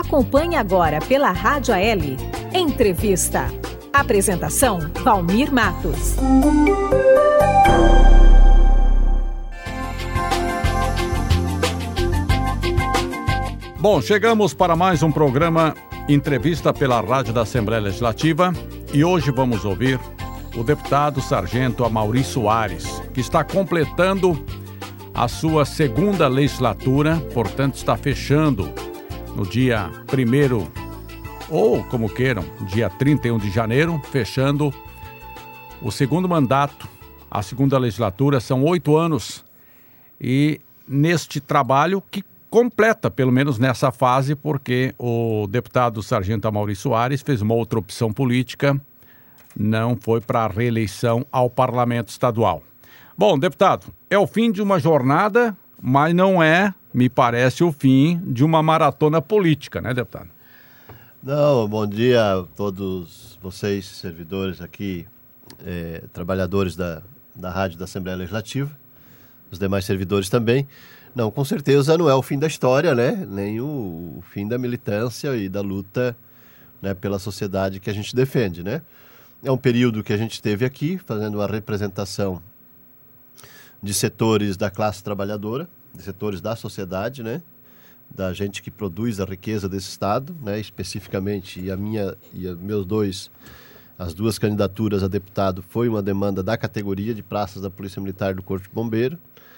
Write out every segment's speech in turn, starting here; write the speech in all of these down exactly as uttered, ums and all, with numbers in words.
Acompanhe agora pela Rádio A L, Entrevista. Apresentação, Valmir Matos. Bom, chegamos para mais um programa Entrevista pela Rádio da Assembleia Legislativa e hoje vamos ouvir o deputado sargento Amaury Soares, que está completando a sua segunda legislatura, portanto está fechando no dia primeiro, ou como queiram, dia trinta e um de janeiro, fechando o segundo mandato, a segunda legislatura. São oito anos e neste trabalho que completa, pelo menos nessa fase, porque o deputado sargento Amaury Soares fez uma outra opção política, não foi para a reeleição ao Parlamento Estadual. Bom, deputado, é o fim de uma jornada, mas não é, me parece, o fim de uma maratona política, né, deputado? Não, bom dia a todos vocês, servidores aqui, eh, trabalhadores da, da Rádio da Assembleia Legislativa, os demais servidores também. Não, com certeza não é o fim da história, né? Nem o, o fim da militância e da luta, né, pela sociedade que a gente defende, né? É um período que a gente esteve aqui fazendo uma representação de setores da classe trabalhadora, de setores da sociedade, né? Da gente que produz a riqueza desse Estado, né? Especificamente, e a minha e a meus dois, as duas candidaturas a deputado foi uma demanda da categoria de praças da Polícia Militar e do Corpo de Bombeiro,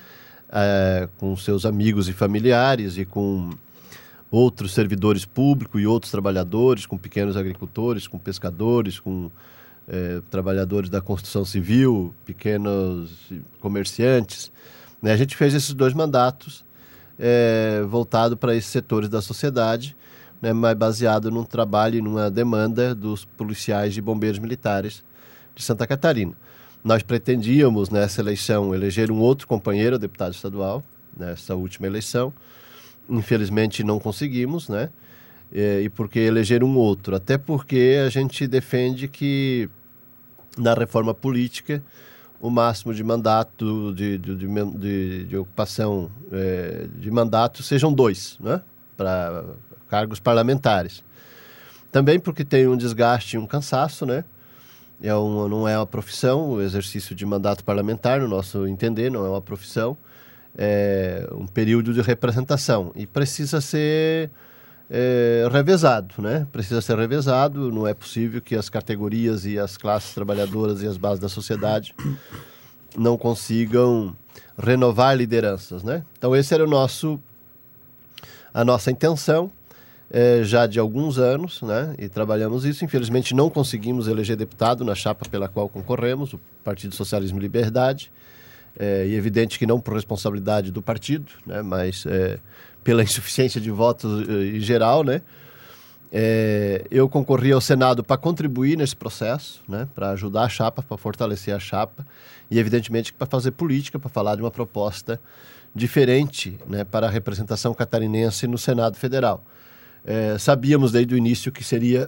é, com seus amigos e familiares e com outros servidores públicos e outros trabalhadores, com pequenos agricultores, com pescadores, com É, trabalhadores da construção civil, pequenos comerciantes, né? A gente fez esses dois mandatos é, voltado para esses setores da sociedade, né, mas baseado num trabalho e numa demanda dos policiais e bombeiros militares de Santa Catarina. Nós pretendíamos nessa eleição eleger um outro companheiro, deputado estadual, nessa última eleição. Infelizmente não conseguimos, né? E porque eleger um outro? Até porque a gente defende que na reforma política o máximo de mandato, de, de, de, de, de ocupação é, de mandato sejam dois, né? Para cargos parlamentares. Também porque tem um desgaste e um cansaço, né? É um, não é uma profissão, o exercício de mandato parlamentar, no nosso entender, não é uma profissão, é um período de representação e precisa ser É, revezado, né? Precisa ser revezado, não é possível que as categorias e as classes trabalhadoras e as bases da sociedade não consigam renovar lideranças, né? Então esse era o nosso, a nossa intenção é, já de alguns anos, né? E trabalhamos isso. Infelizmente não conseguimos eleger deputado na chapa pela qual concorremos, o Partido Socialismo e Liberdade, é, e evidente que não por responsabilidade do partido, né? Mas é, pela insuficiência de votos em geral, né? É, eu concorri ao Senado para contribuir nesse processo, né? Para ajudar a chapa, para fortalecer a chapa e, evidentemente, para fazer política, para falar de uma proposta diferente, né? Para a representação catarinense no Senado Federal. É, sabíamos desde o início que seria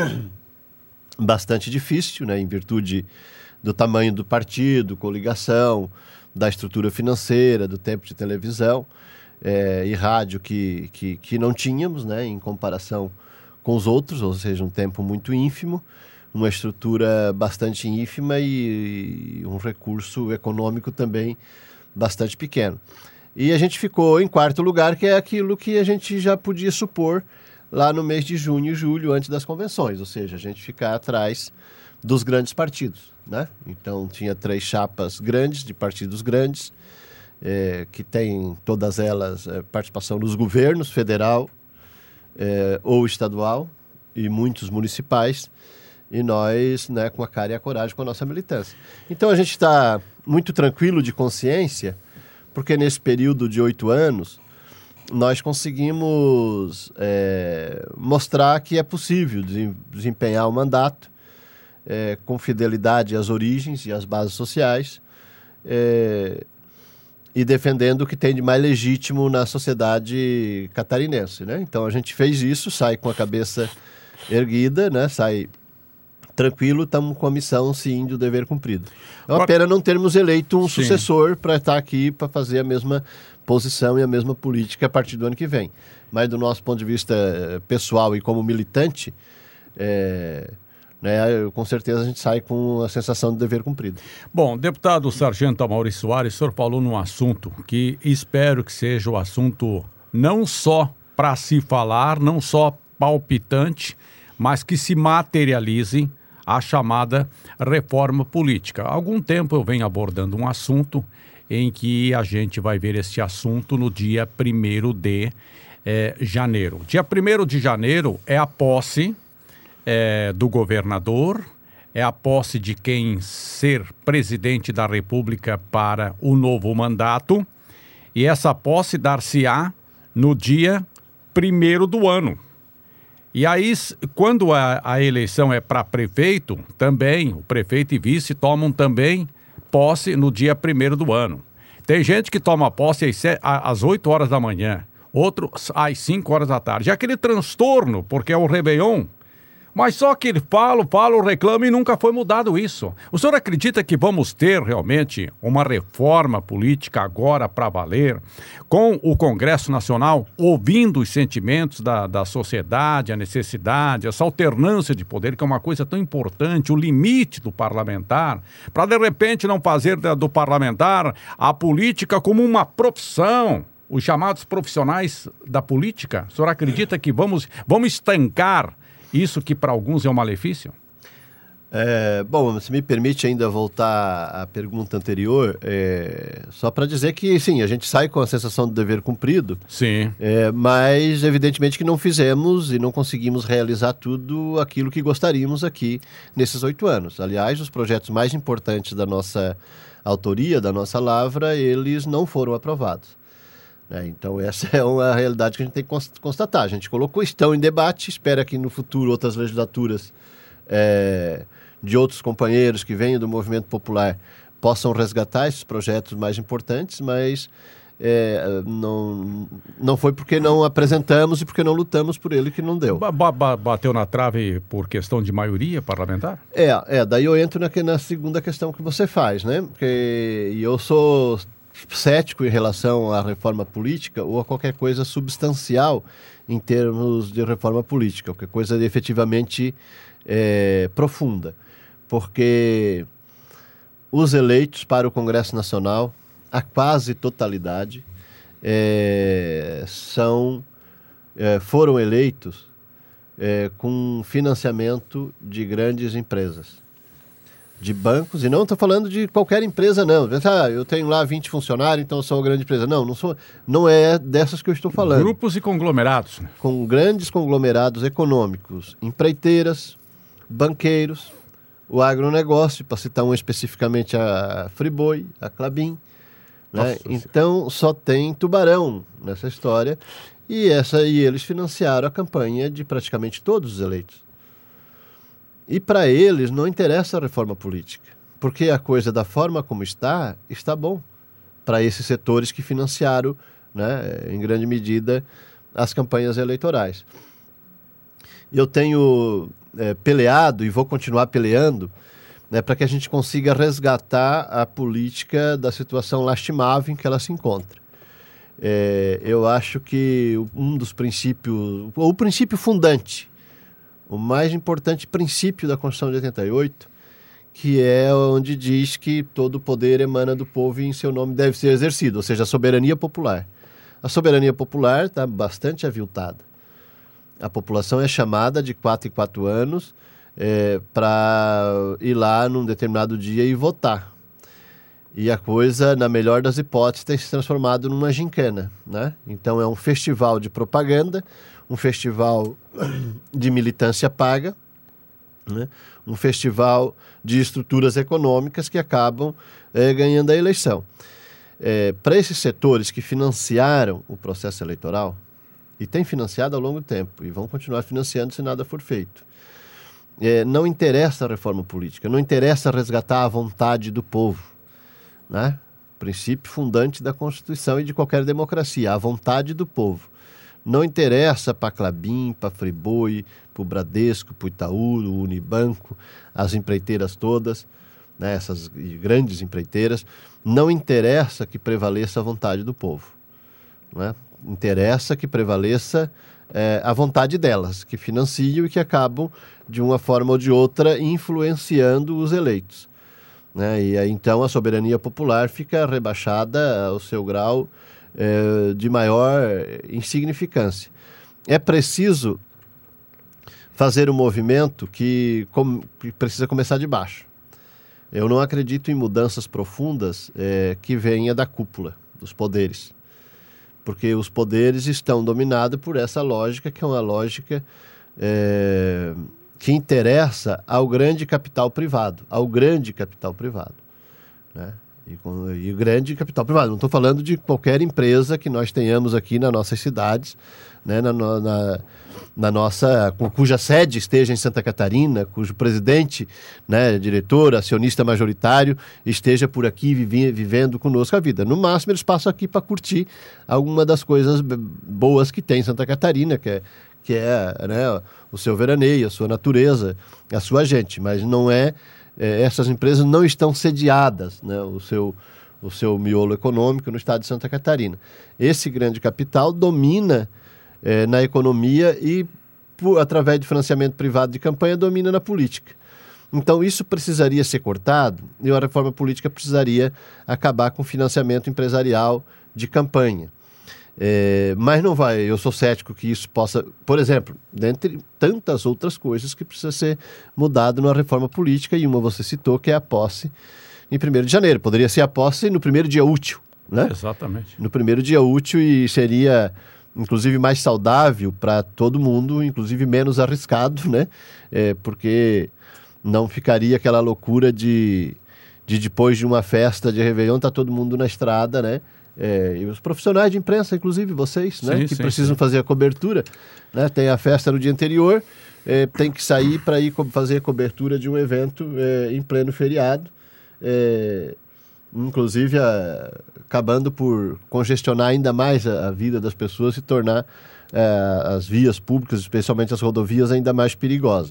bastante difícil, né? Em virtude do tamanho do partido, coligação, da estrutura financeira, do tempo de televisão, É, e rádio que, que, que não tínhamos, né, em comparação com os outros, ou seja, um tempo muito ínfimo, uma estrutura bastante ínfima e, e um recurso econômico também bastante pequeno. E a gente ficou em quarto lugar, que é aquilo que a gente já podia supor lá no mês de junho e julho, antes das convenções, ou seja, a gente ficar atrás dos grandes partidos, né? Então tinha três chapas grandes, de partidos grandes, É, que tem todas elas é, participação nos governos federal é, ou estadual e muitos municipais, e nós, né, com a cara e a coragem com a nossa militância. Então a gente está muito tranquilo de consciência, porque nesse período de oito anos nós conseguimos é, mostrar que é possível desempenhar o mandato é, com fidelidade às origens e às bases sociais, é, e defendendo o que tem de mais legítimo na sociedade catarinense, né? Então a gente fez isso, sai com a cabeça erguida, né? Sai tranquilo, estamos com a missão, sim, do dever cumprido. É uma pena não termos eleito um Sim. sucessor para estar aqui para fazer a mesma posição e a mesma política a partir do ano que vem. Mas do nosso ponto de vista pessoal e como militante, é, né, com certeza a gente sai com a sensação de dever cumprido. Bom, deputado Sargento Amaury Soares, o senhor falou num assunto que espero que seja o assunto não só para se falar, não só palpitante, mas que se materialize a chamada reforma política. Há algum tempo eu venho abordando um assunto em que a gente vai ver esse assunto no dia primeiro de eh, janeiro. Dia primeiro de janeiro é a posse eh, do governador, é a posse de quem ser presidente da República para o novo mandato, e essa posse dar-se-á no dia primeiro do ano. E aí, quando a, a eleição é para prefeito, também, o prefeito e vice tomam também posse no dia primeiro do ano. Tem gente que toma posse às, às oito horas da manhã, outro às cinco horas da tarde. É aquele transtorno, porque é o Réveillon. Mas só que ele fala, fala, reclama e nunca foi mudado isso. O senhor acredita que vamos ter realmente uma reforma política agora para valer, com o Congresso Nacional ouvindo os sentimentos da, da sociedade, a necessidade, essa alternância de poder, que é uma coisa tão importante, o limite do parlamentar, para de repente não fazer do parlamentar a política como uma profissão, os chamados profissionais da política? O senhor acredita que vamos, vamos estancar isso que para alguns é um malefício? É, bom, se me permite ainda voltar à pergunta anterior, é, só para dizer que, sim, a gente sai com a sensação do dever cumprido, sim. É, mas evidentemente que não fizemos e não conseguimos realizar tudo aquilo que gostaríamos aqui nesses oito anos. Aliás, os projetos mais importantes da nossa autoria, da nossa lavra, eles não foram aprovados. É, então essa é uma realidade que a gente tem que constatar. A gente colocou, estão em debate, espera que no futuro outras legislaturas é, de outros companheiros que venham do movimento popular possam resgatar esses projetos mais importantes, mas é, não, não foi porque não apresentamos e porque não lutamos por ele que não deu. Ba- ba- bateu na trave por questão de maioria parlamentar? É, é daí eu entro na, na segunda questão que você faz, né? Porque eu sou cético em relação à reforma política ou a qualquer coisa substancial em termos de reforma política, qualquer coisa efetivamente é, profunda, porque os eleitos para o Congresso Nacional, a quase totalidade, é, são, é, foram eleitos é, com financiamento de grandes empresas, de bancos, e não estou falando de qualquer empresa, não. Ah, eu tenho lá vinte funcionários, então eu sou uma grande empresa. Não, não, sou, não é dessas que eu estou falando. Grupos e conglomerados. Com grandes conglomerados econômicos, empreiteiras, banqueiros, o agronegócio, para citar um especificamente a Friboi, a Klabin. Né? Então, só tem tubarão nessa história, e, essa, e eles financiaram a campanha de praticamente todos os eleitos. E para eles não interessa a reforma política, porque a coisa da forma como está, está bom para esses setores que financiaram, né, em grande medida, as campanhas eleitorais. Eu tenho é, peleado e vou continuar peleando, né, para que a gente consiga resgatar a política da situação lastimável em que ela se encontra. É, eu acho que um dos princípios, ou o princípio fundante, o mais importante princípio da Constituição de oitenta e oito, que é onde diz que todo o poder emana do povo e em seu nome deve ser exercido, ou seja, a soberania popular. A soberania popular está bastante aviltada. A população é chamada de quatro em quatro anos é, para ir lá num determinado dia e votar. E a coisa, na melhor das hipóteses, tem se transformado numa gincana, né? Então é um festival de propaganda, um festival de militância paga, né? Um festival de estruturas econômicas que acabam é, ganhando a eleição. É, para esses setores que financiaram o processo eleitoral, e têm financiado ao longo do tempo, e vão continuar financiando se nada for feito, é, não interessa a reforma política, não interessa resgatar a vontade do povo, né? Princípio fundante da Constituição e de qualquer democracia, a vontade do povo. Não interessa para a Klabin, para a Friboi, para o Bradesco, para o Itaú, o Unibanco, as empreiteiras todas, né, essas grandes empreiteiras, não interessa que prevaleça a vontade do povo. né? Interessa que prevaleça é, a vontade delas, que financiam e que acabam, de uma forma ou de outra, influenciando os eleitos, né? E aí, então, a soberania popular fica rebaixada ao seu grau é, de maior insignificância. É preciso fazer um movimento que, com, que precisa começar de baixo. Eu não acredito em mudanças profundas é, que venha da cúpula, dos poderes. Porque os poderes estão dominados por essa lógica, que é uma lógica é, que interessa ao grande capital privado, ao grande capital privado, né? E, com, e o grande capital privado. Não estou falando de qualquer empresa que nós tenhamos aqui nas nossas cidades, né, na, na, na nossa, cuja sede esteja em Santa Catarina, cujo presidente, né, diretor, acionista majoritário, esteja por aqui vive, vivendo conosco a vida. No máximo, eles passam aqui para curtir alguma das coisas boas que tem em Santa Catarina, que é, que é né, o seu veraneio, a sua natureza, a sua gente, mas não é... É, essas empresas não estão sediadas, né, o seu, o seu miolo econômico no estado de Santa Catarina. Esse grande capital domina é, na economia e, por, através de financiamento privado de campanha, domina na política. Então, isso precisaria ser cortado e a reforma política precisaria acabar com o financiamento empresarial de campanha. É, mas não vai, eu sou cético que isso possa, por exemplo, dentre tantas outras coisas que precisa ser mudado numa reforma política, e uma você citou, que é a posse em primeiro de janeiro. Poderia ser a posse no primeiro dia útil, né? Exatamente. No primeiro dia útil, e seria, inclusive, mais saudável para todo mundo, inclusive menos arriscado, né? É, porque não ficaria aquela loucura de, de depois de uma festa de Réveillon, tá todo mundo na estrada, né? É, e os profissionais de imprensa, inclusive vocês, né, sim, que sim, precisam sim. fazer a cobertura, né, tem a festa no dia anterior, é, tem que sair para ir co- fazer a cobertura de um evento é, em pleno feriado, é, inclusive a, acabando por congestionar ainda mais a, a vida das pessoas e tornar é, as vias públicas, especialmente as rodovias, ainda mais perigosas.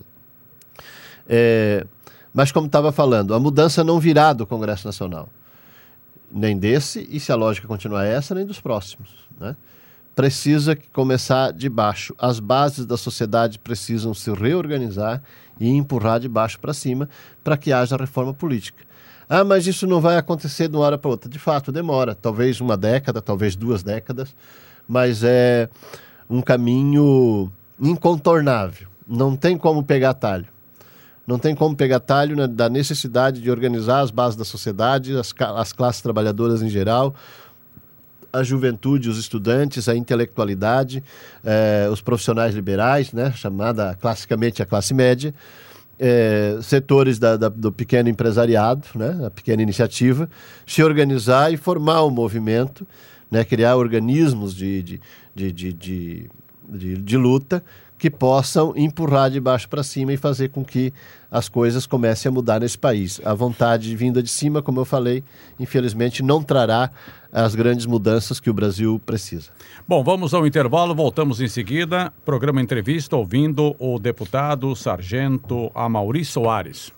É, mas como estava falando, a mudança não virá do Congresso Nacional. Nem desse, e se a lógica continuar essa, nem dos próximos, né? Precisa começar de baixo. As bases da sociedade precisam se reorganizar e empurrar de baixo para cima para que haja reforma política. Ah, mas isso não vai acontecer de uma hora para outra. De fato, demora. Talvez uma década, talvez duas décadas, mas é um caminho incontornável. Não tem como pegar atalho. Não tem como pegar talho na, da necessidade de organizar as bases da sociedade, as, as classes trabalhadoras em geral, a juventude, os estudantes, a intelectualidade, eh, os profissionais liberais, né, chamada classicamente a classe média, eh, setores da, da, do pequeno empresariado, né, a pequena iniciativa, se organizar e formar um movimento, né, criar organismos de, de, de, de, de, de, de luta que possam empurrar de baixo para cima e fazer com que as coisas comecem a mudar nesse país. A vontade vinda de cima, como eu falei, infelizmente não trará as grandes mudanças que o Brasil precisa. Bom, vamos ao intervalo, voltamos em seguida. Programa Entrevista, ouvindo o deputado sargento Amaury Soares.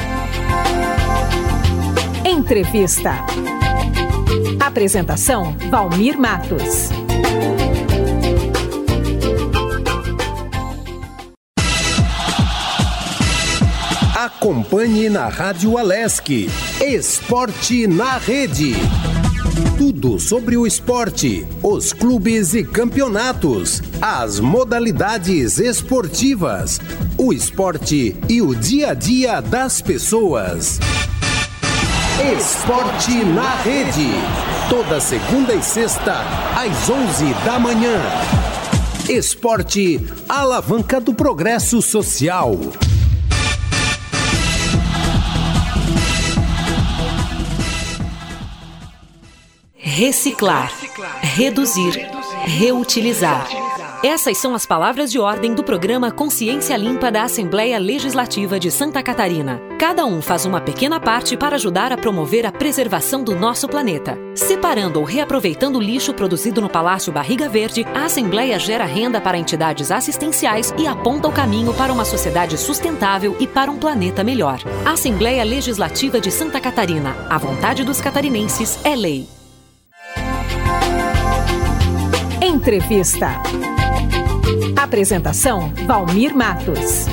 Entrevista. Apresentação, Valmir Matos. Acompanhe na Rádio Alesc, Esporte na Rede. Tudo sobre o esporte, os clubes e campeonatos, as modalidades esportivas, o esporte e o dia a dia das pessoas. Esporte na Rede, toda segunda e sexta, às onze da manhã. Esporte, alavanca do progresso social. Reciclar, reduzir, reutilizar. Essas são as palavras de ordem do programa Consciência Limpa da Assembleia Legislativa de Santa Catarina. Cada um faz uma pequena parte para ajudar a promover a preservação do nosso planeta. Separando ou reaproveitando o lixo produzido no Palácio Barriga Verde, a Assembleia gera renda para entidades assistenciais e aponta o caminho para uma sociedade sustentável e para um planeta melhor. Assembleia Legislativa de Santa Catarina. A vontade dos catarinenses é lei. Entrevista. Apresentação, Valmir Matos.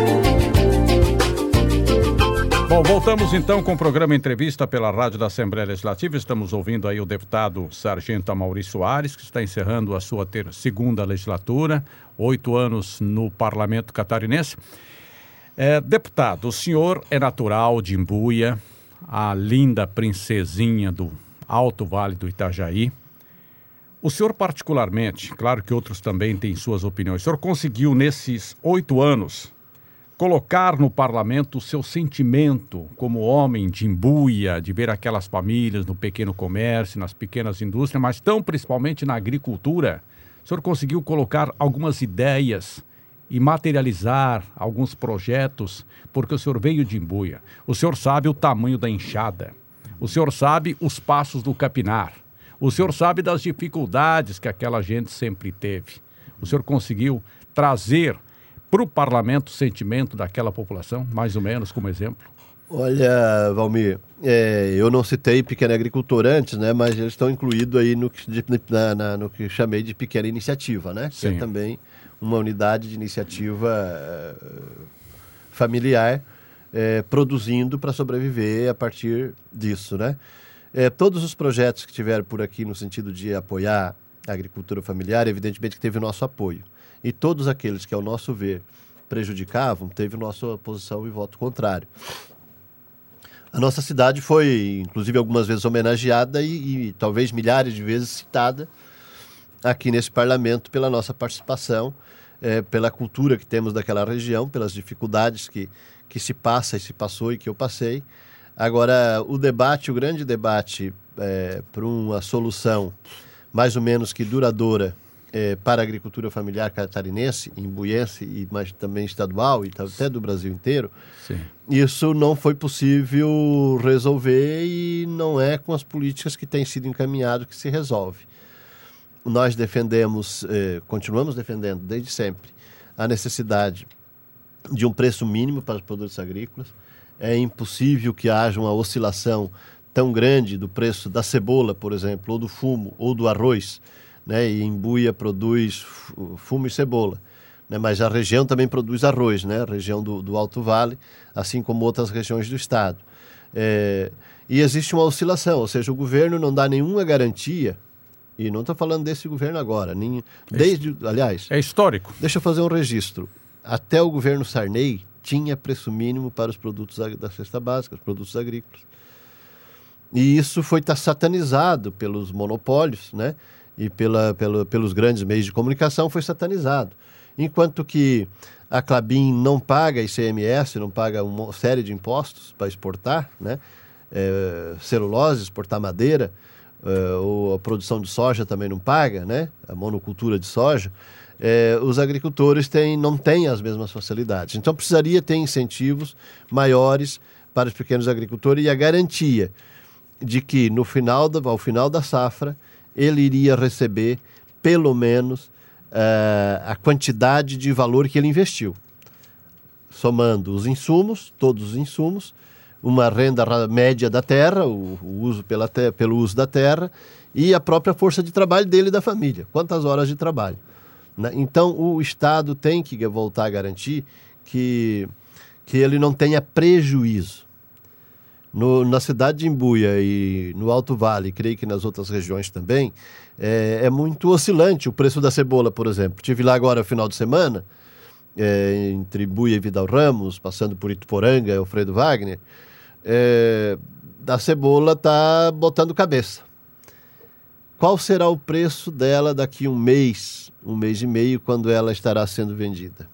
Bom, voltamos então com o programa Entrevista pela Rádio da Assembleia Legislativa. Estamos ouvindo aí o deputado Sargento Amaury Soares, que está encerrando a sua ter- segunda legislatura, oito anos no Parlamento Catarinense. É, deputado, o senhor é natural de Imbuia, a linda princesinha do Alto Vale do Itajaí. O senhor particularmente, claro que outros também têm suas opiniões, o senhor conseguiu nesses oito anos colocar no parlamento o seu sentimento como homem de Imbuia, de ver aquelas famílias no pequeno comércio, nas pequenas indústrias, mas tão principalmente na agricultura. O senhor conseguiu colocar algumas ideias e materializar alguns projetos, porque o senhor veio de Imbuia. O senhor sabe o tamanho da enxada. O senhor sabe os passos do capinar. O senhor sabe das dificuldades que aquela gente sempre teve. O senhor conseguiu trazer para o parlamento o sentimento daquela população, mais ou menos como exemplo? Olha, Valmir, é, eu não citei pequeno agricultor antes, né? Mas eles estão incluídos aí no que, de, na, na, no que chamei de pequena iniciativa, né? Sim. Que é também uma unidade de iniciativa uh, familiar uh, produzindo para sobreviver a partir disso, né? Uh, todos os projetos que tiveram por aqui no sentido de apoiar a agricultura familiar, evidentemente que teve o nosso apoio. E todos aqueles que, ao nosso ver, prejudicavam, teve nossa oposição e voto contrário. A nossa cidade foi, inclusive, algumas vezes homenageada e, e talvez milhares de vezes citada aqui nesse parlamento pela nossa participação, é, pela cultura que temos daquela região, pelas dificuldades que, que se passa e se passou e que eu passei. Agora, o debate, o grande debate é, para uma solução mais ou menos que duradoura é, para a agricultura familiar catarinense, imbuiense e mas também estadual e até do Brasil inteiro, Sim. Isso não foi possível resolver e não é com as políticas que têm sido encaminhadas que se resolve. Nós defendemos, eh, continuamos defendendo desde sempre, a necessidade de um preço mínimo para os produtos agrícolas. É impossível que haja uma oscilação tão grande do preço da cebola, por exemplo, ou do fumo, ou do arroz, né? E Imbuia produz fumo e cebola, né? Mas a região também produz arroz, né? A região do, do Alto Vale, assim como outras regiões do estado. É, e existe uma oscilação, ou seja, o governo não dá nenhuma garantia, e não estou falando desse governo agora, nem, desde, aliás... É histórico. Deixa eu fazer um registro. Até o governo Sarney tinha preço mínimo para os produtos da cesta básica, os produtos agrícolas. E isso foi satanizado pelos monopólios, né? E pela, pela, pelos grandes meios de comunicação foi satanizado. Enquanto que a Klabin não paga I C M S, não paga uma série de impostos para exportar, né? É, celulose, exportar madeira, é, ou a produção de soja também não paga, né? A monocultura de soja. É, os agricultores têm, não têm as mesmas facilidades. Então precisaria ter incentivos maiores para os pequenos agricultores e a garantia de que no final da, ao final da safra ele iria receber pelo menos uh, a quantidade de valor que ele investiu, somando os insumos, todos os insumos, uma renda média da terra, o, o uso pela te, pelo uso da terra e a própria força de trabalho dele e da família, quantas horas de trabalho. Né? Então o Estado tem que voltar a garantir que, que ele não tenha prejuízo. No, na cidade de Imbuia e no Alto Vale, creio que nas outras regiões também, é, é muito oscilante o preço da cebola, por exemplo. Estive lá agora no final de semana, é, entre Imbuia e Vidal Ramos, passando por Ituporanga e Alfredo Wagner, é, a cebola está botando cabeça. Qual será o preço dela daqui um mês, um mês e meio, quando ela estará sendo vendida?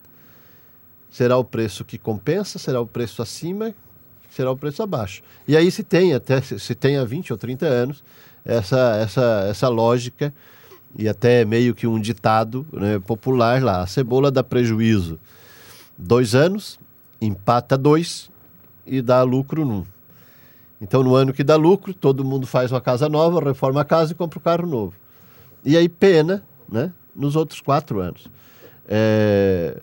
Será o preço que compensa? Será o preço acima? Será o preço abaixo. E aí se tem, até, se tem há vinte ou trinta anos, essa, essa, essa lógica, e até meio que um ditado, né, popular lá. A cebola dá prejuízo dois anos, empata dois e dá lucro num. Então, no ano que dá lucro, todo mundo faz uma casa nova, reforma a casa e compra um carro novo. E aí pena, né, nos outros quatro anos. É,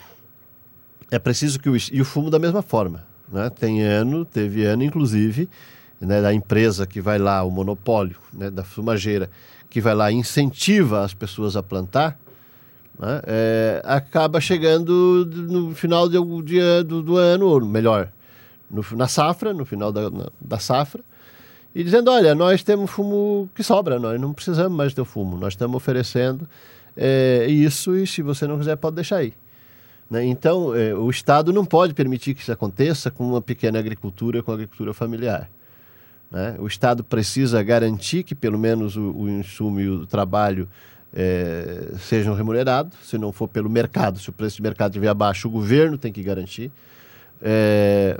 é preciso que o... E o fumo da mesma forma. Né? Tem ano, teve ano, inclusive, né, da empresa que vai lá, o monopólio, né, da fumageira, que vai lá e incentiva as pessoas a plantar, né, é, acaba chegando no final do, dia do, do ano, ou melhor, no, na safra, no final da, na, da safra, e dizendo, olha, nós temos fumo que sobra, nós não precisamos mais do teu fumo, nós estamos oferecendo é, isso, e se você não quiser, pode deixar aí. Né? Então, é, o Estado não pode permitir que isso aconteça com uma pequena agricultura, com a agricultura familiar. Né? O Estado precisa garantir que pelo menos o, o insumo e o trabalho é, sejam remunerados, se não for pelo mercado, se o preço de mercado estiver abaixo, o governo tem que garantir. É,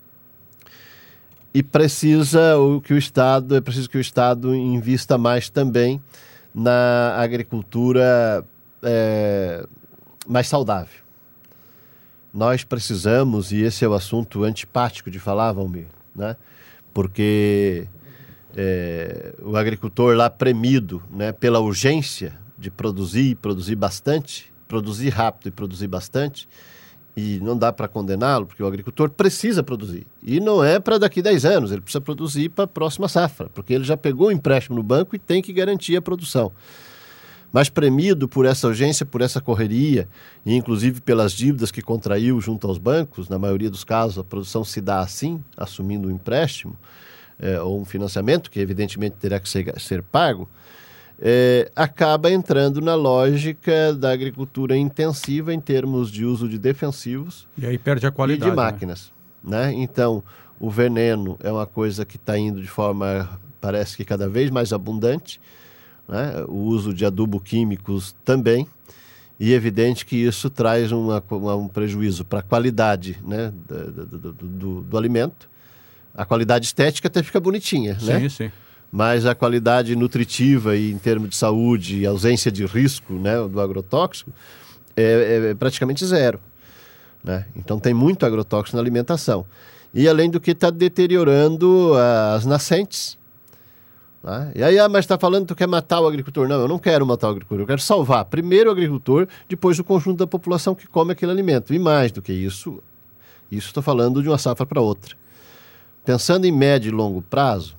e precisa o que o Estado, é preciso que o Estado invista mais também na agricultura é, mais saudável. Nós precisamos, e esse é o assunto antipático de falar, Valmir, né? Porque é, o agricultor lá premido, né, pela urgência de produzir, produzir bastante, produzir rápido e produzir bastante, e não dá para condená-lo, porque o agricultor precisa produzir. E não é para daqui a dez anos, ele precisa produzir para a próxima safra, porque ele já pegou o empréstimo no banco e tem que garantir a produção. Mas premido por essa urgência, por essa correria, e inclusive pelas dívidas que contraiu junto aos bancos, na maioria dos casos a produção se dá assim, assumindo um empréstimo é, ou um financiamento, que evidentemente terá que ser, ser pago, é, acaba entrando na lógica da agricultura intensiva em termos de uso de defensivos e aí perde a qualidade, e de máquinas. Né? Né? Então, o veneno é uma coisa que está indo de forma, parece que cada vez mais abundante, né? O uso de adubo químicos também, e é evidente que isso traz uma, uma, um prejuízo para a qualidade, né, do, do, do, do alimento. A qualidade estética até fica bonitinha, sim, né? Sim. Mas a qualidade nutritiva e em termos de saúde e ausência de risco, né, do agrotóxico é, é praticamente zero. Né? Então tem muito agrotóxico na alimentação. E além do que está deteriorando as nascentes. Tá? E aí, ah, mas está falando que tu quer matar o agricultor. Não, eu não quero matar o agricultor, eu quero salvar primeiro o agricultor, depois o conjunto da população que come aquele alimento. E mais do que isso, isso estou falando de uma safra para outra. Pensando em médio e longo prazo,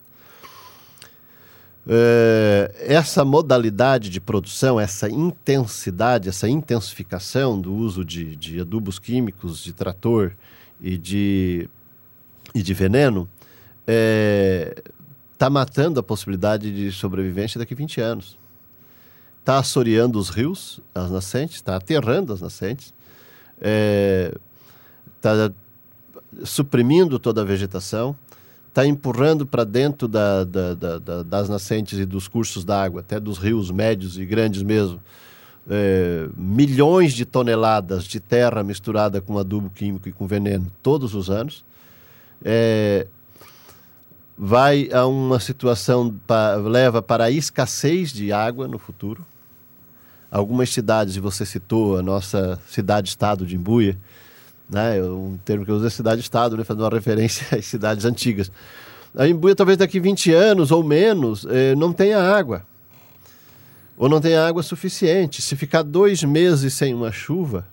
é, essa modalidade de produção, essa intensidade, essa intensificação do uso de, de adubos químicos, de trator e de, e de veneno, é, está matando a possibilidade de sobrevivência daqui a vinte anos. Está assoreando os rios, as nascentes, está aterrando as nascentes, está é, suprimindo toda a vegetação, está empurrando para dentro da, da, da, da, das nascentes e dos cursos d'água, até dos rios médios e grandes mesmo, é, milhões de toneladas de terra misturada com adubo químico e com veneno todos os anos. É, vai a uma situação, pa, leva para a escassez de água no futuro. Algumas cidades, e você citou a nossa cidade-estado de Imbuia, né, um termo que eu uso é cidade-estado, né, fazendo uma referência às cidades antigas. A Imbuia, talvez daqui vinte anos ou menos, eh, não tenha água. Ou não tenha água suficiente. Se ficar dois meses sem uma chuva,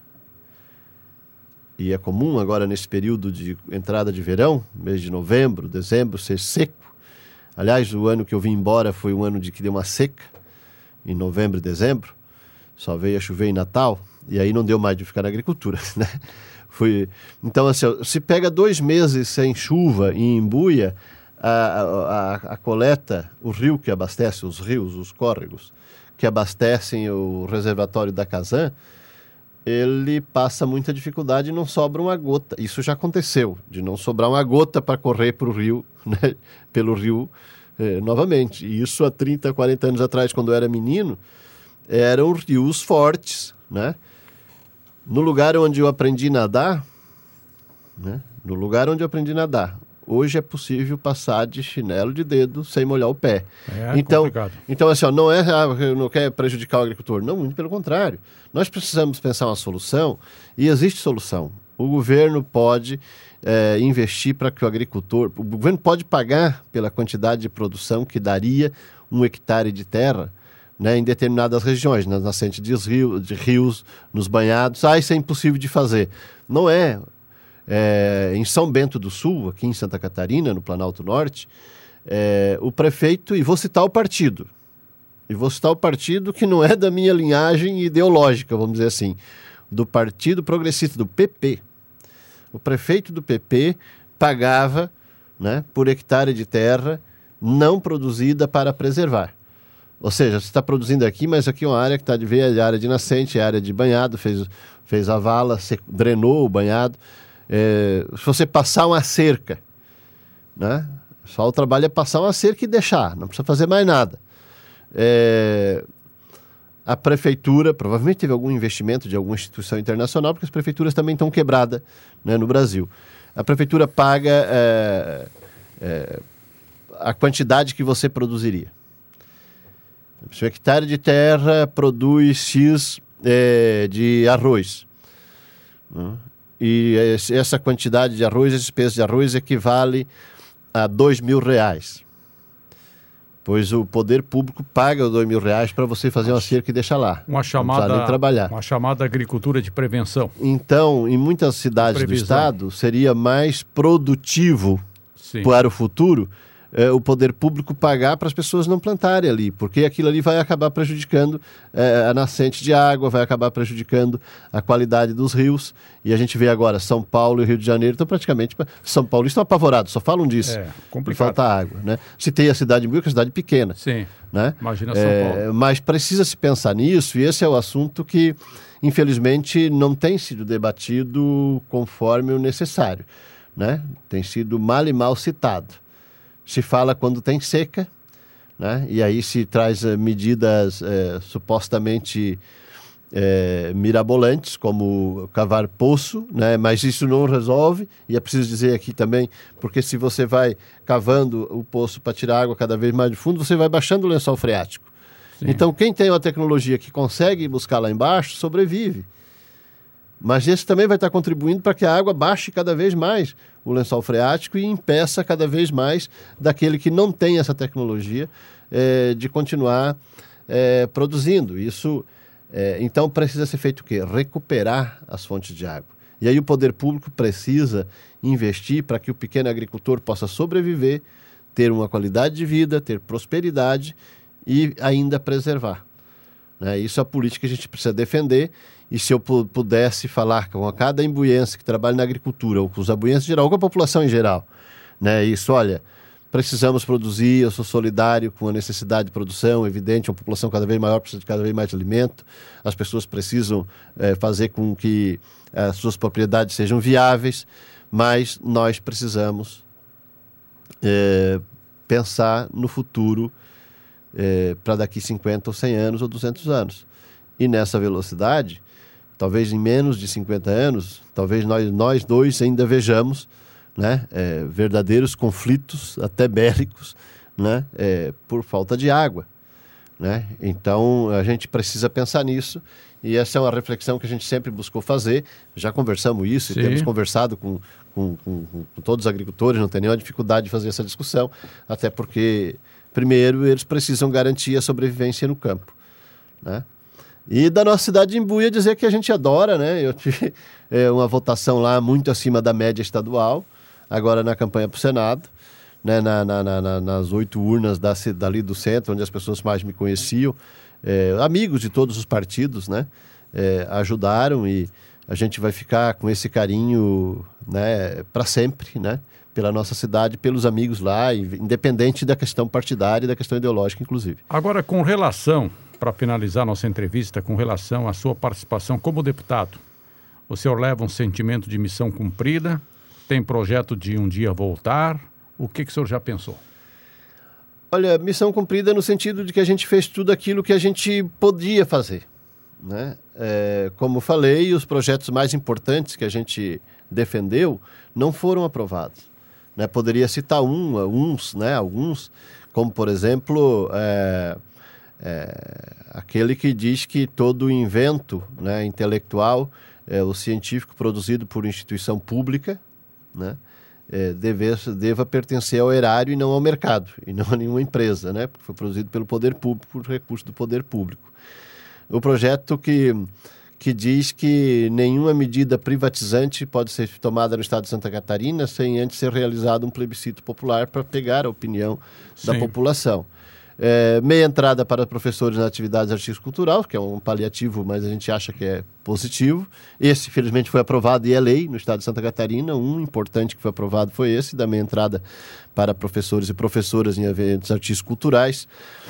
e é comum agora nesse período de entrada de verão, mês de novembro, dezembro, ser seco. Aliás, o ano que eu vim embora foi um ano de que deu uma seca, em novembro e dezembro. Só veio a chover em Natal, e aí não deu mais de ficar na agricultura, né? Foi... Então, assim, se pega dois meses sem chuva em Imbuia, a, a, a coleta, o rio que abastece, os rios, os córregos, que abastecem o reservatório da Casan, ele passa muita dificuldade e não sobra uma gota. Isso já aconteceu, de não sobrar uma gota para correr pro rio, né? pelo rio eh, novamente. E isso há trinta, quarenta anos atrás, quando eu era menino, eram rios fortes, né? No lugar onde eu aprendi a nadar, né? no lugar onde eu aprendi a nadar, hoje é possível passar de chinelo de dedo sem molhar o pé. É então, complicado. Então, assim, ó, não é, ah, não quer prejudicar o agricultor. Não, muito pelo contrário. Nós precisamos pensar uma solução, e existe solução. O governo pode é, investir para que o agricultor... O governo pode pagar pela quantidade de produção que daria um hectare de terra, né, em determinadas regiões, nas nascentes de, rio, de rios, nos banhados. Ah, isso é impossível de fazer. Não é... É, em São Bento do Sul, aqui em Santa Catarina, no Planalto Norte, é, o prefeito, e vou citar o partido, e vou citar o partido que não é da minha linhagem ideológica, vamos dizer assim, do Partido Progressista, do P P. O prefeito do P P pagava, né, por hectare de terra não produzida para preservar. Ou seja, você está produzindo aqui, mas aqui é uma área que está de ver, é área de nascente, é área de banhado, fez, fez a vala, drenou o banhado. É, se você passar uma cerca, né, só o trabalho é passar uma cerca e deixar, não precisa fazer mais nada. É, a prefeitura, provavelmente teve algum investimento de alguma instituição internacional, porque as prefeituras também estão quebradas, né, no Brasil. A prefeitura paga é, é, a quantidade que você produziria. Se o hectare de terra produz X é, de arroz, né? E esse, essa quantidade de arroz, esse peso de arroz equivale a dois mil reais. Pois o poder público paga os dois mil reais para você fazer uma cerca e deixar lá. Uma chamada, nem trabalhar. Uma chamada agricultura de prevenção. Então, em muitas cidades do estado, seria mais produtivo, sim, para o futuro é, o poder público pagar para as pessoas não plantarem ali, porque aquilo ali vai acabar prejudicando é, a nascente de água, vai acabar prejudicando a qualidade dos rios. E a gente vê agora São Paulo e Rio de Janeiro estão praticamente... São Paulo estão apavorados, só falam disso. É, complicado. Falta água, né? Citei a cidade de Buiu, que é uma cidade pequena. Sim, né? Imagina São é, Paulo. Mas precisa se pensar nisso, e esse é o assunto que, infelizmente, não tem sido debatido conforme o necessário, né? Tem sido mal e mal citado. Se fala quando tem seca, né? E aí se traz uh, medidas uh, supostamente uh, mirabolantes, como cavar poço, né? Mas isso não resolve, e é preciso dizer aqui também, porque se você vai cavando o poço para tirar água cada vez mais de fundo, você vai baixando o lençol freático. Sim. Então quem tem uma tecnologia que consegue buscar lá embaixo, sobrevive. Mas esse também vai estar contribuindo para que a água baixe cada vez mais o lençol freático e impeça cada vez mais daquele que não tem essa tecnologia é, de continuar é, produzindo. Isso, é, então, precisa ser feito o quê? Recuperar as fontes de água. E aí o poder público precisa investir para que o pequeno agricultor possa sobreviver, ter uma qualidade de vida, ter prosperidade e ainda preservar. Né? Isso é a política que a gente precisa defender. E se eu pudesse falar com cada imbuiense que trabalha na agricultura, ou com os abuienses em geral, ou com a população em geral, né? Isso, olha, precisamos produzir, eu sou solidário com a necessidade de produção, evidente, uma população cada vez maior precisa de cada vez mais de alimento, as pessoas precisam é, fazer com que as suas propriedades sejam viáveis, mas nós precisamos é, pensar no futuro é, para daqui cinquenta ou cem anos ou duzentos anos. E nessa velocidade, talvez em menos de cinquenta anos, talvez nós, nós dois ainda vejamos, né, é, verdadeiros conflitos, até bélicos, né, é, por falta de água. Né? Então, a gente precisa pensar nisso, e essa é uma reflexão que a gente sempre buscou fazer. Já conversamos isso, Sim. e temos conversado com, com, com, com todos os agricultores, não tem nenhuma dificuldade de fazer essa discussão, até porque, primeiro, eles precisam garantir a sobrevivência no campo, né? E da nossa cidade de Imbuia dizer que a gente adora, né? Eu tive é, uma votação lá muito acima da média estadual, agora na campanha para o Senado, né? na, na, na, nas oito urnas da, dali do centro, onde as pessoas mais me conheciam, é, amigos de todos os partidos, né? É, ajudaram, e a gente vai ficar com esse carinho, né, para sempre, né? Pela nossa cidade, pelos amigos lá, independente da questão partidária e da questão ideológica, inclusive. Agora, com relação... Para finalizar nossa entrevista, com relação à sua participação como deputado, o senhor leva um sentimento de missão cumprida? Tem projeto de um dia voltar? O que, que o senhor já pensou? Olha, missão cumprida no sentido de que a gente fez tudo aquilo que a gente podia fazer, né? É, como falei, os projetos mais importantes que a gente defendeu não foram aprovados, né? Poderia citar um, uns, né? Alguns, como por exemplo... É, É, aquele que diz que todo invento, né, intelectual, é, o científico produzido por instituição pública, né, é, deve, deva pertencer ao erário e não ao mercado, e não a nenhuma empresa, né, porque foi produzido pelo poder público, por recurso do poder público. O projeto que, que diz que nenhuma medida privatizante pode ser tomada no estado de Santa Catarina sem antes ser realizado um plebiscito popular para pegar a opinião Sim. da população. É, meia entrada para professores na atividade artístico-cultural, que é um paliativo, mas a gente acha que é positivo. Esse, infelizmente, foi aprovado e é lei no estado de Santa Catarina. Um importante que foi aprovado foi esse, da meia entrada para professores e professoras em eventos artístico-culturais.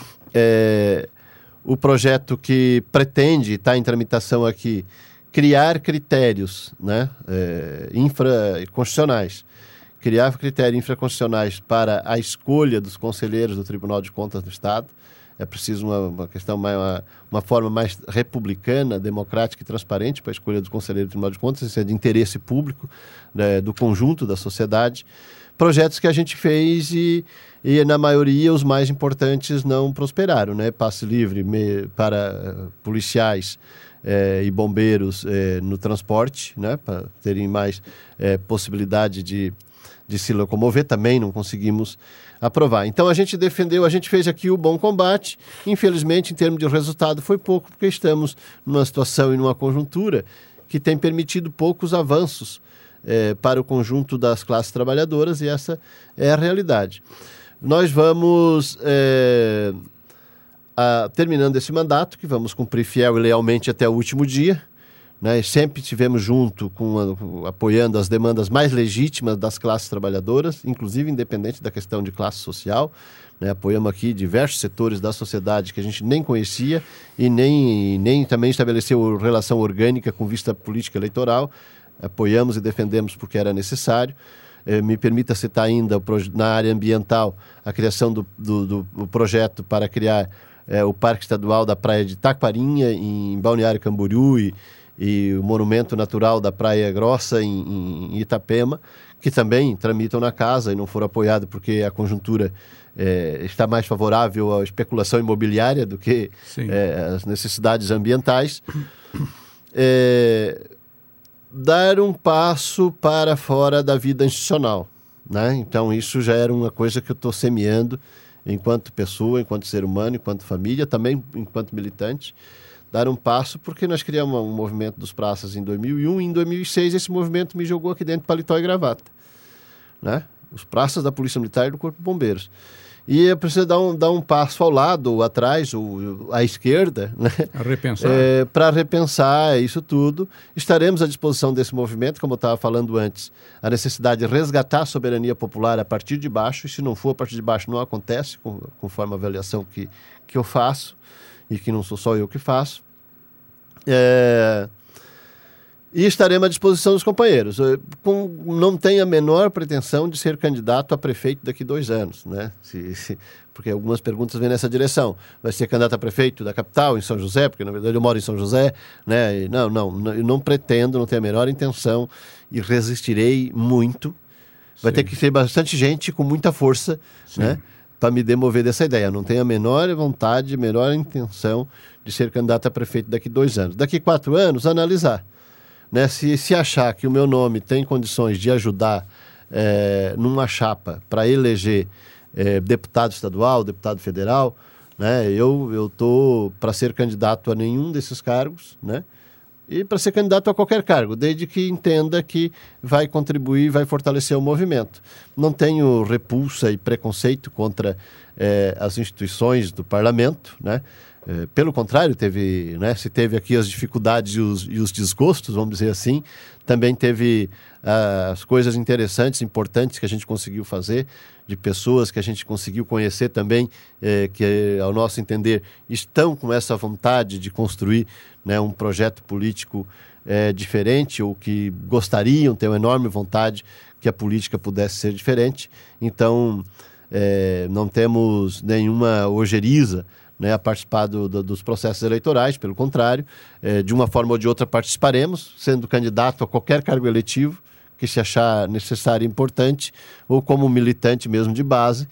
É, o projeto que pretende, está em tramitação aqui, criar critérios, né, é, infraconstitucionais, criar critérios infraconstitucionais para a escolha dos conselheiros do Tribunal de Contas do Estado. É preciso uma, uma questão, mais, uma, uma forma mais republicana, democrática e transparente para a escolha dos conselheiros do Tribunal de Contas. Isso é de interesse público, né, do conjunto da sociedade. Projetos que a gente fez e, e na maioria, os mais importantes não prosperaram, né? Passe livre me, para uh, policiais eh, e bombeiros eh, no transporte, né? Para terem mais eh, possibilidade de de se locomover, também não conseguimos aprovar. Então a gente defendeu, a gente fez aqui o bom combate. Infelizmente, em termos de resultado, foi pouco, porque estamos numa situação e numa conjuntura que tem permitido poucos avanços eh, para o conjunto das classes trabalhadoras, e essa é a realidade. Nós vamos, eh, a, terminando esse mandato, que vamos cumprir fiel e lealmente até o último dia, né, sempre estivemos junto, com a, apoiando as demandas mais legítimas das classes trabalhadoras, inclusive independente da questão de classe social. Né, apoiamos aqui diversos setores da sociedade que a gente nem conhecia e nem, nem também estabeleceu relação orgânica com vista política eleitoral. Apoiamos e defendemos porque era necessário. Eh, me permita citar ainda o proje- na área ambiental a criação do, do, do, do projeto para criar eh, o Parque Estadual da Praia de Taquarinha, em Balneário Camboriú, e e o Monumento Natural da Praia Grossa, em, em Itapema, que também tramitam na casa e não foram apoiados porque a conjuntura é, está mais favorável à especulação imobiliária do que é, às necessidades ambientais. É, dar um passo para fora da vida institucional, né? Então isso já era uma coisa que eu estou semeando enquanto pessoa, enquanto ser humano, enquanto família, também enquanto militante. Dar um passo, porque nós criamos um movimento dos praças em dois mil e um, e em dois mil e seis esse movimento me jogou aqui dentro de paletó e gravata, né? Os praças da Polícia Militar e do Corpo de Bombeiros. E eu preciso dar um, dar um passo ao lado, ou atrás, ou à esquerda, né? A repensar. É, para repensar isso tudo. Estaremos à disposição desse movimento, como eu estava falando antes, a necessidade de resgatar a soberania popular a partir de baixo, e se não for a partir de baixo não acontece, com, conforme a avaliação que, que eu faço, e que não sou só eu que faço. É... E estaremos à disposição dos companheiros. Eu, com, não tenho a menor pretensão de ser candidato a prefeito daqui a dois anos, né? Se, se, porque algumas perguntas vêm nessa direção. Vai ser candidato a prefeito da capital, em São José, porque na verdade eu moro em São José, né? E não, não, eu não pretendo, não tenho a menor intenção, e resistirei muito. Vai Sim. ter que ser bastante gente com muita força, Sim. né? Para me demover dessa ideia. Não tenho a menor vontade, a menor intenção de ser candidato a prefeito daqui a dois anos. Daqui a quatro anos, analisar. Né? Se, se achar que o meu nome tem condições de ajudar é, numa chapa para eleger é, deputado estadual, deputado federal, né? eu estou para ser candidato a nenhum desses cargos, né? E para ser candidato a qualquer cargo, desde que entenda que vai contribuir, vai fortalecer o movimento. Não tenho repulsa e preconceito contra eh, as instituições do parlamento, né? Eh, pelo contrário, teve, né, se teve aqui as dificuldades e os, e os desgostos, vamos dizer assim, também teve ah, as coisas interessantes, importantes que a gente conseguiu fazer, de pessoas que a gente conseguiu conhecer também, eh, que, ao nosso entender, estão com essa vontade de construir, né, um projeto político eh, diferente, ou que gostariam, têm uma enorme vontade que a política pudesse ser diferente. Então, eh, não temos nenhuma ojeriza, né, a participar do, do, dos processos eleitorais, pelo contrário, eh, de uma forma ou de outra participaremos, sendo candidato a qualquer cargo eletivo que se achar necessário e importante, ou como militante mesmo de base,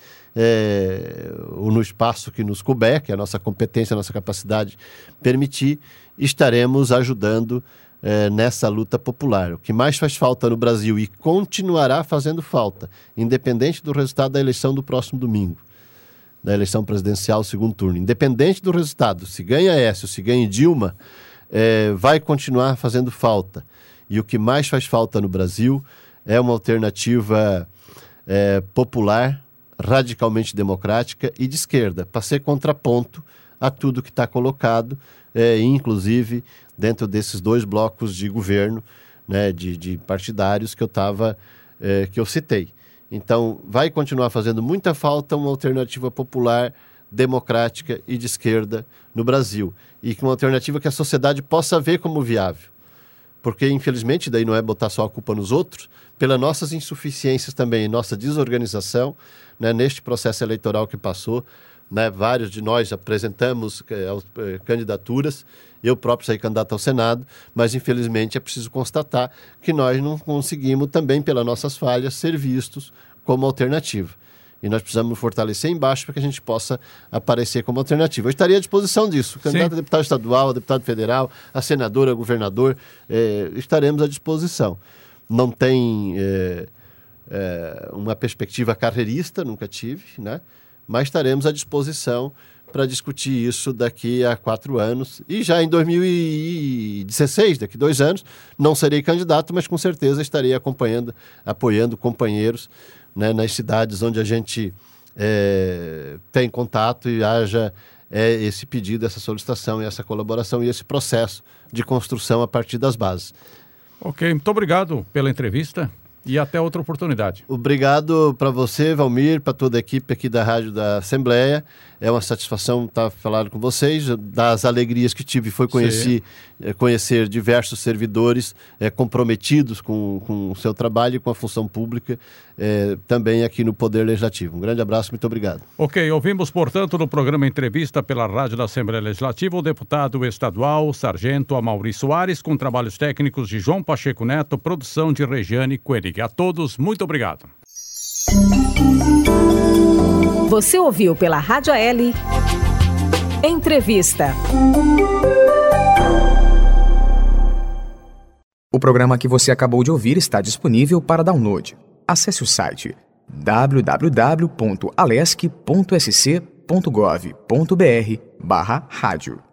é, ou no espaço que nos couber, que a nossa competência, a nossa capacidade permitir, estaremos ajudando é, nessa luta popular. O que mais faz falta no Brasil, e continuará fazendo falta, independente do resultado da eleição do próximo domingo, da eleição presidencial segundo turno, independente do resultado, se ganha Écio, se ganha Dilma, é, vai continuar fazendo falta. E o que mais faz falta no Brasil é uma alternativa é, popular radicalmente democrática e de esquerda, para ser contraponto a tudo que está colocado, é, inclusive dentro desses dois blocos de governo, né, de, de partidários que eu tava, é, que eu citei. Então, vai continuar fazendo muita falta uma alternativa popular, democrática e de esquerda no Brasil. E que uma alternativa que a sociedade possa ver como viável. Porque, infelizmente, daí não é botar só a culpa nos outros, pelas nossas insuficiências também, nossa desorganização, né, neste processo eleitoral que passou, né, vários de nós apresentamos eh, candidaturas, eu próprio saí candidato ao Senado, mas infelizmente é preciso constatar que nós não conseguimos também, pelas nossas falhas, ser vistos como alternativa. E nós precisamos fortalecer embaixo para que a gente possa aparecer como alternativa. Eu estaria à disposição disso. Candidato a deputado estadual, a deputado federal, a senador, a governador, eh, estaremos à disposição. Não tem eh, eh, uma perspectiva carreirista, nunca tive, né? Mas estaremos à disposição para discutir isso daqui a quatro anos. E já em dois mil e dezesseis, daqui a dois anos, não serei candidato, mas com certeza estarei acompanhando, apoiando companheiros, né, nas cidades onde a gente é, tem contato e haja é, esse pedido, essa solicitação, essa colaboração e esse processo de construção a partir das bases. Ok, muito obrigado pela entrevista e até outra oportunidade. Obrigado para você, Valmir, para toda a equipe aqui da Rádio da Assembleia. É uma satisfação estar falando com vocês. Das alegrias que tive foi conhecer, é, conhecer diversos servidores é, comprometidos com, com o seu trabalho e com a função pública, é, também aqui no Poder Legislativo. Um grande abraço, muito obrigado. Ok, ouvimos, portanto, no programa Entrevista pela Rádio da Assembleia Legislativa, o deputado estadual, sargento Amaury Soares, com trabalhos técnicos de João Pacheco Neto, produção de Regiane Coenig. A todos, muito obrigado. Você ouviu pela Rádio A L Entrevista. O programa que você acabou de ouvir está disponível para download. Acesse o site w w w ponto alesc ponto s c ponto gov ponto b r barra rádio.